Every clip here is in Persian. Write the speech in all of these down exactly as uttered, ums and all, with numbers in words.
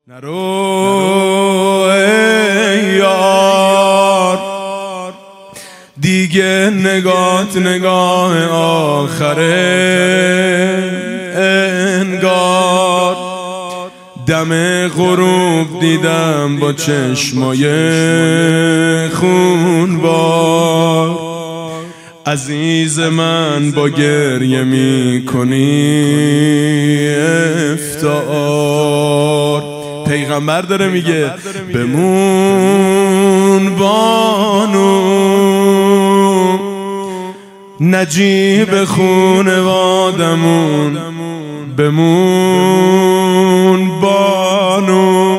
نرو ای یار دیگه نگات نگاه آخره، انگار دم غروب دیدم با چشمای خونبار. عزیز من با گریه می کنی افتار. پیغمبر داره میگه بمون بانو، نجیب خونوادمون، بمون بانو،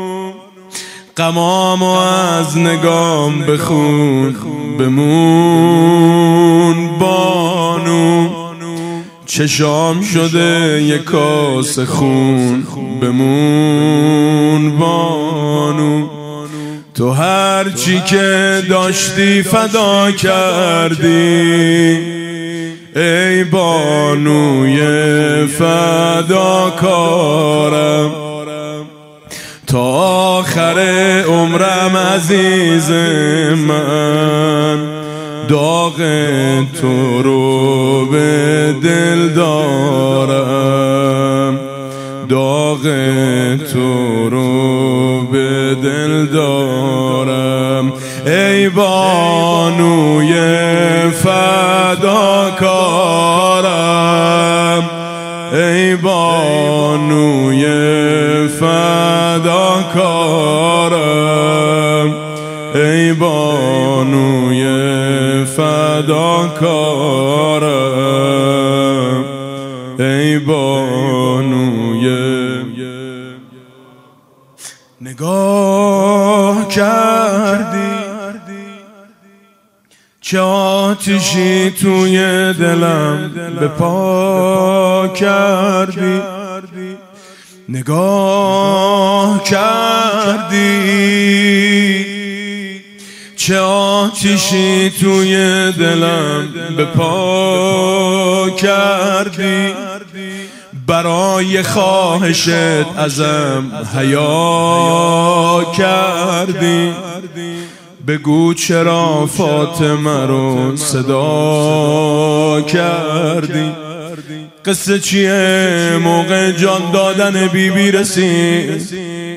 غمامو از نگام بخون، بمون بانو، چشام شده یک کاسه خون، بمون بانو. تو هر چی که داشتی فدا کردی ای بانوی فداکارم، تا آخر عمرم عزیز من داغ تو رو به دل دارم، داغ تو رو به دل دارم. ای بانوی فداکارم، ای بانوی فداکارم، ای بانوی فداکارم، ای بانوی. نگاه کردی چه آتشی توی دلم به پا کردی، نگاه کردی چه آتشی توی دلم به پا کردی، برای خواهشت ازم حیا کردی. بگو چرا فاطمه رو صدا کردی، قصه چیه موقع جان دادن بی بی رسید،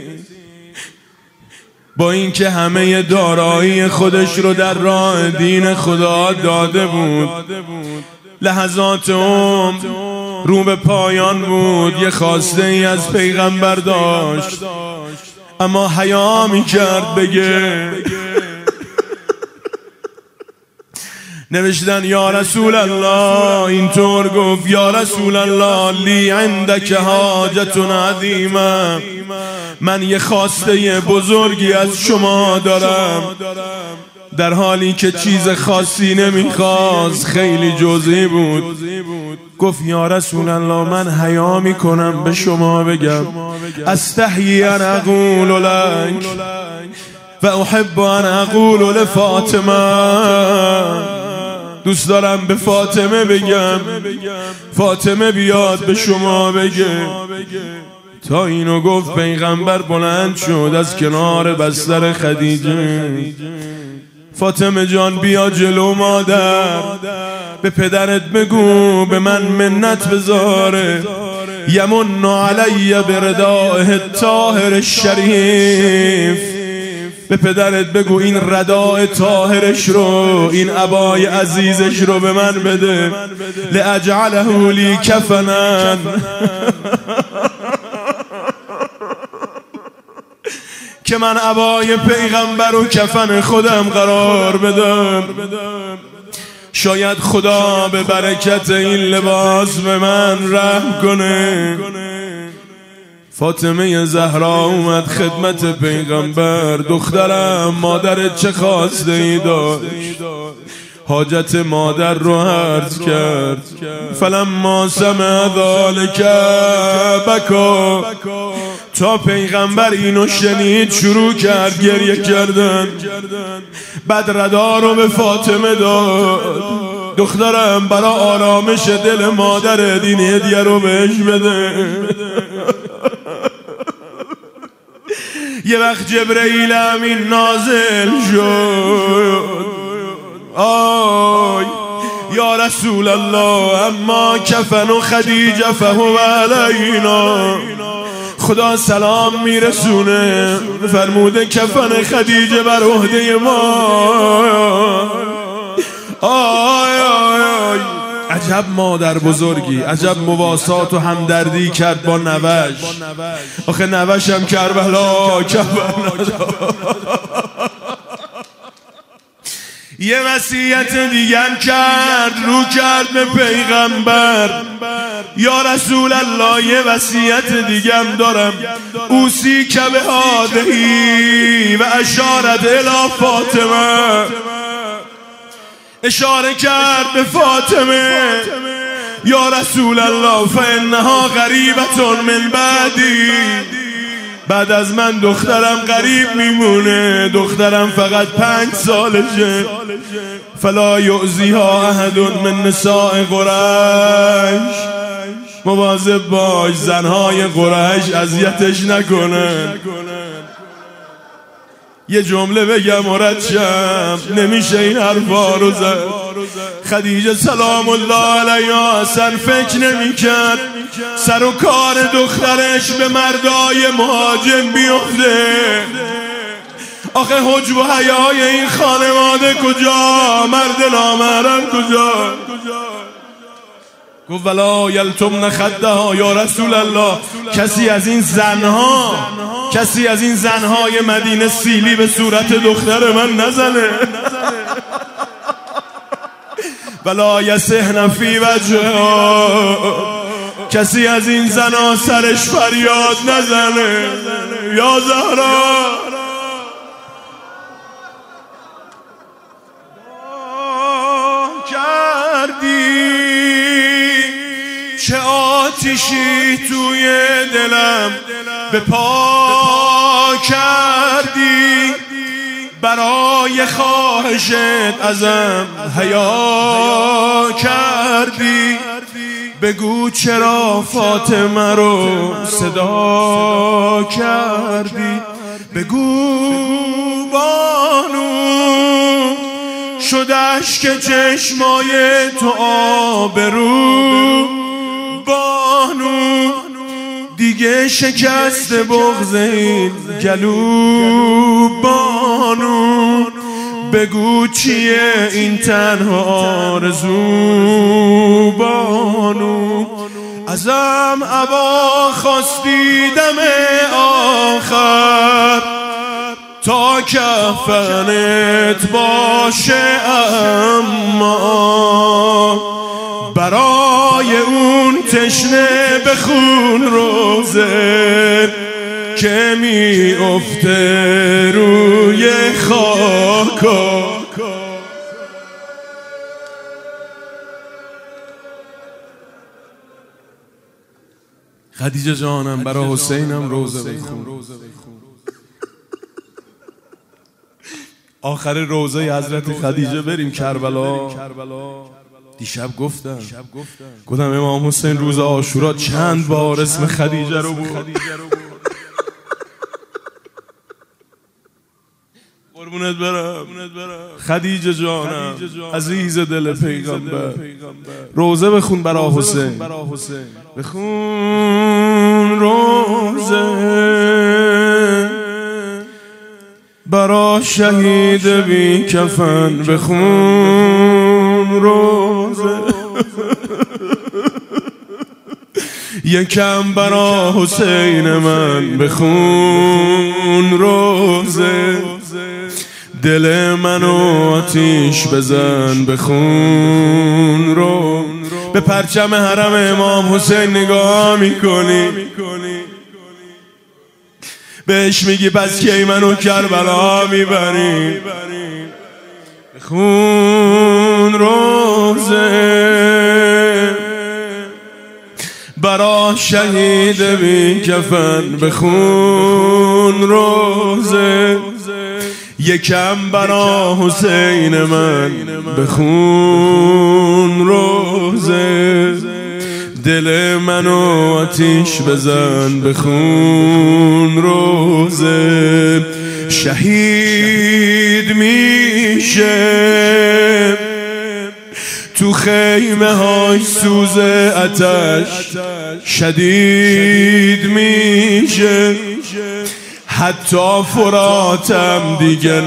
با اینکه همه دارایی خودش رو در راه دین خدا داده بود، لحظات عمر رو به پایان بود، یه خواسته ای از پیغمبر داشت اما حیا می کرد بگه. نوشتن یا رسول الله، اینطور گفت یا رسول الله لی عندک حاجت عظیمه، من یه خواسته بزرگی از شما دارم. در حالی که چیز خاصی نمیخواست، خیلی جزئی بود. گفت یا رسول الله من حیا میکنم به شما بگم، استحیی ان اقول لک و احب ان اقول لفاطمه، دوست دارم به فاطمه بگم، فاطمه بیاد به شما بگه. تا اینو گفت پیغمبر بلند شد از کنار بستر خدیجه. فاطمه جان بیا جلو مادر، به پدرت بگو به من منت بذاره، یمن علی بردائه الطاهر الشریف. به پدرت بگو این رداء طاهرش رو، این عبای عزیزش رو به من بده، لاجعله لی کفنا، که من عبای پیغمبر و کفن خودم قرار بدم. شاید خدا به برکت این لباس به من رحم کنه. فاطمه زهرا اومد خدمت پیغمبر. دخترم مادرت چه خواسته ای داشت؟ حاجت مادر رو عرض کرد. فلما سمع ذلک بکا، تا پیغمبر اینو شنید شروع کرد گریه کردن. بعد ردا رو به فاطمه داد. دخترم برا آرامش دل مادر دین هدیه رو بهش بده. یه وقت جبرئیل امین نازل شد، آی یا رسول الله اما کفن و خدیجه فهو علینا، خدا سلام میرسونه فرموده کفن خدیجه بر عهده ما. آی آی آی عجب مادر بزرگی، عجب مواسات و همدردی کرد با نوش. آخه نوش هم کربلا کفن نداد. یه وصیت دیگم کرد، رو کرد به پیغمبر، یا رسول الله یه وصیت دیگم دارم، اوسی که به هادهی و اشارت الی فاطمه، اشاره کرد به فاطمه، یا رسول الله فانها غریبة من بعدی، بعد از من دخترم غریب میمونه، دخترم فقط پنج سالشه، فلا یؤذیها احد من نساء قریش، مواظب باش زنهای قریش اذیتش نکنه. یه جمله بگم و رد شم، نمیشه این حرفا رو زد. خدیجه سلام الله علیها اصلا فکر نمیکرد سر و کار دخترش به مردای مهاجم بیفته. آخه حجب و حیای این خانواده کجا، مرد نامحرم کجا؟ گفت ولا یلتمن خدها، یا رسول الله کسی از این زنها کسی از این زنهای مدینه سیلی به صورت دختر من نزنه. ولا یسحن فی وجهها، کسی از این زنها سرش فریاد نزنه. یا زهرا کردی چه آتشی توی دلم به پا کردی، برای خواهشت ازم حیا کردی، بگو چرا فاطمه رو صدا کردی، بگو بانو شد اشک چشمای تو آبرو، بانو دیگه شکست بغض این گلو، بانو بگو چیه این تنها آرزو، بانو ازم ابا خواستی دم آخر تا کفنت باشه، اما برای اون تشنه به خون روزه که می افته روی خاکا. خدیجه جانم برای حسینم روزه بخون. آخر روزه حضرت خدیجه بریم کربلا. دیشب گفتم گفتم امام حسین روز عاشورا چند بار اسم خدیجه رو بود. قربونت برم خدیجه جانم عزیز دل پیغمبر، روزه بخون برا حسین، بخون روزه برا شهید بی کفن، بخون روزه یکم برا حسین من، بخون روزه دل منو آتیش بزن، بخون رو به پرچم حرم امام حسین نگاه میکنی، بهش میگی پس کی منو کربلا میبری، بخون روزه برا شهید بی کفن، بخون روزه یکم برا حسین من، بخون روزه دل منو آتیش بزن بخون روزه شهید میشه تو خیمه های سوز آتش شدید میشه حتی فراتم دیگه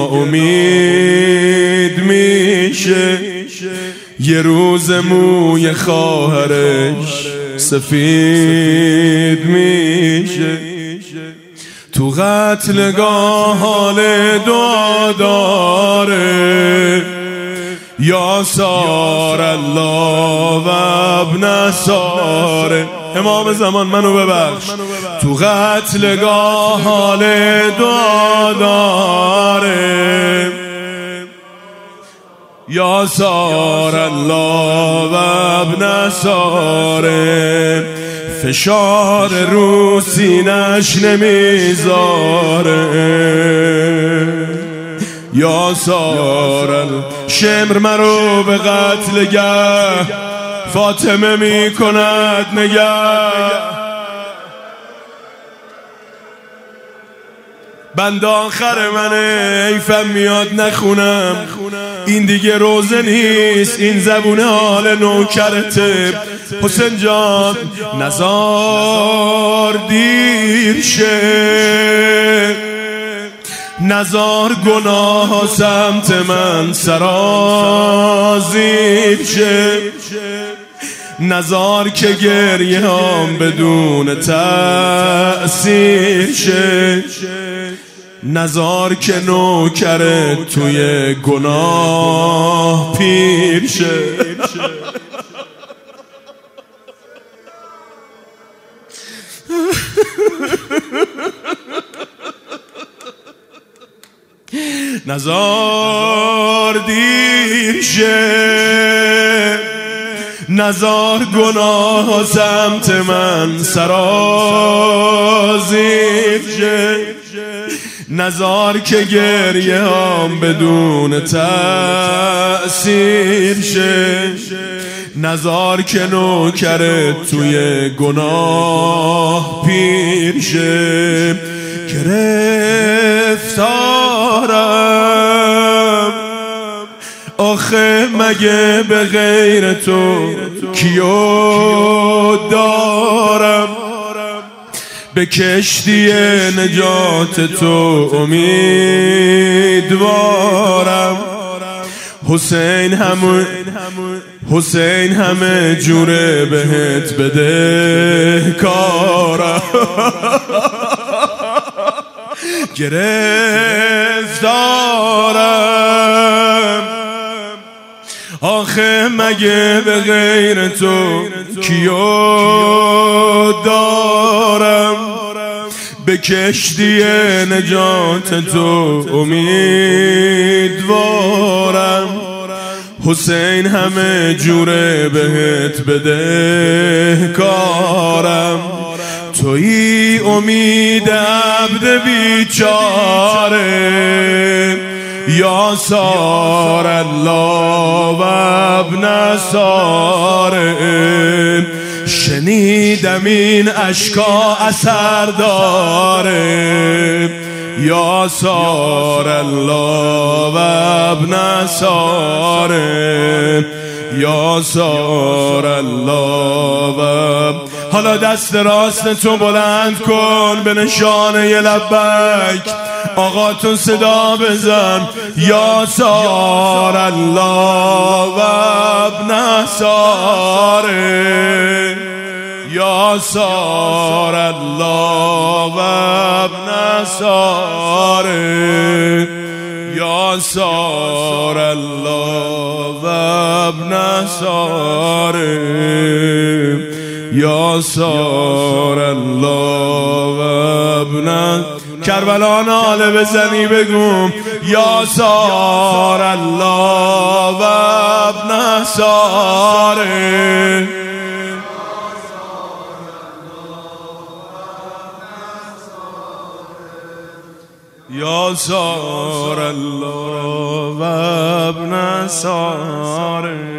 ناامید میشه یه روز موی خواهرش سفید میشه تو قتلگاه حال دعا داره یا سار الله و ابن ساره امام زمان منو ببخش تو قتلگاه حال دعا داره یا سار الله و ابن ساره فشار رو سینش نمیذاره یا سار شمر مرو به قتل گه فاطمه می کند نگه بند آخر منه ایفم میاد نخونم این دیگه روزه نیست این زبون حال نوکرته حسین جان نزار دیر شه نزار گناه سمت من سرازیر شه نزار که گریه هم بدون تأثیر شه نزار که نوکرت توی گناه پیر شه نزار دیر شه نزار گناه سمت من سرازیر شه نزار که گریه هم بدون تأثیر شه نزار که نوکرت توی گناه پیر شه گرفتارم آخه مگه به غیر تو کیو دارم به کشتی نجات تو امیدوارم حسین همه حسین همه جوره بهت بده کارم گرفتارم آخه مگه به غیر تو کیو دارم به کشتی نجات تو امیدوارم حسین همه جوره بهت بده کارم تویی امید عبد بیچاره یا سار الله و ابن ساره شنیدم این اشکا اثر داره یا سار الله و ابن ساره یا سار الله و حالا دست راست تو بلند کن به نشانه ی لبیک آقاتون صدا بزن یا سار الله و ابن ساره یا سار الله و ابن ساره یا سار الله و ابن ساره یا سار الله و ابن کربلا ناله بزنی بگم یا سار الله و ابن ساره یا سار الله و ابن ساره